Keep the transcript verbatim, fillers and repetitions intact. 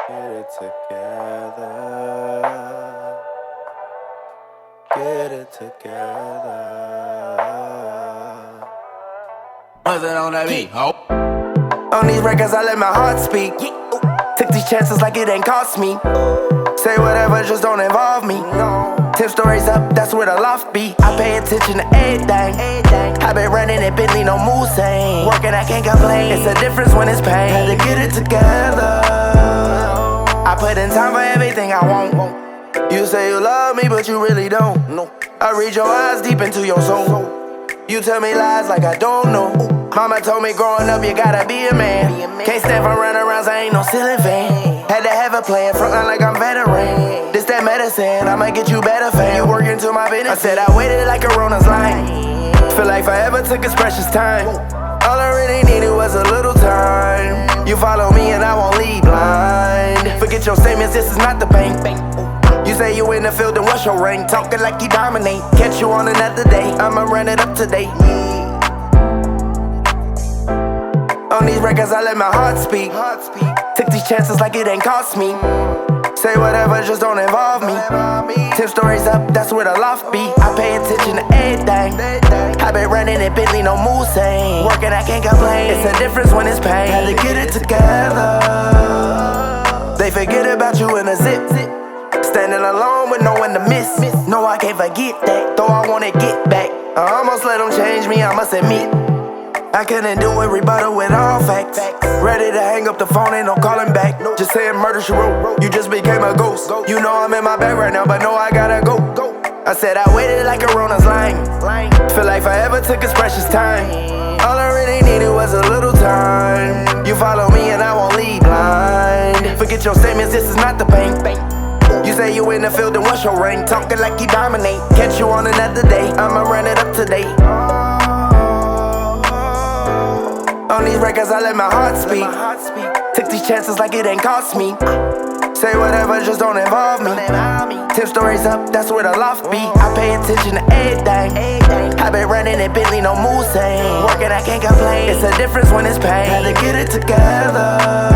Get it together. Get it together. What's it on that beat, ho? On these records, I let my heart speak. Took these chances like it ain't cost me. Say whatever, just don't involve me. Tip stories up, that's where the loft be. I pay attention to everything. I been running at Bentley, no Moussain. Working, I can't complain. It's a difference when it's pain. Had to get it together. I put in time for everything I want. You say you love me, but you really don't. I read your eyes deep into your soul. You tell me lies like I don't know. Mama told me growing up you gotta be a man. Can't stand for runarounds, I ain't no ceiling fan. Had to have a plan, frontline like I'm veteran. This that medicine, I'ma get you better fam. You work into my business. I said I waited like Corona's line. Feel like forever took its precious time. All I really needed was a little time. You follow me and I won't leave blind. Forget your statements, this is not the bank. You say you in the field and what's your rank? Talking like you dominate. Catch you on another day, I'ma run it up to date. On these records, I let my heart speak. Took these chances like it ain't cost me. Say whatever, just don't involve me. Tip stories up, that's where the loft be. I pay attention to everything. I been running at Bentley, no Moussain. Working, I can't complain. It's a difference when it's pain. Had to get it together. They forget about you in a zip. Standing alone with no one to miss. No, I can't forget that. Though I wanna get back. I almost let them change me, I must admit. I couldn't do it, rebuttal with all facts. Ready to hang up the phone, ain't no calling back. Just saying murder she wrote, you just became a ghost. You know I'm in my bag right now, but no, I gotta go. I said I waited like Corona's line. Feel like forever took its precious time. All I really needed was a little time. You follow me and I won't leave blind. Forget your statements, this is not the bank. You say you in the field and what's your rank? Talking like you dominate. Catch you on another day, I'ma run it up to date. On these records, I let my heart speak. Took these chances like it ain't cost me. Say whatever, just don't involve me. Tip stories up, that's where the loft be. I pay attention to everything. I been running at Bentley, no Moussain. Working, I can't complain. It's a difference when it's pain. Had to get it together.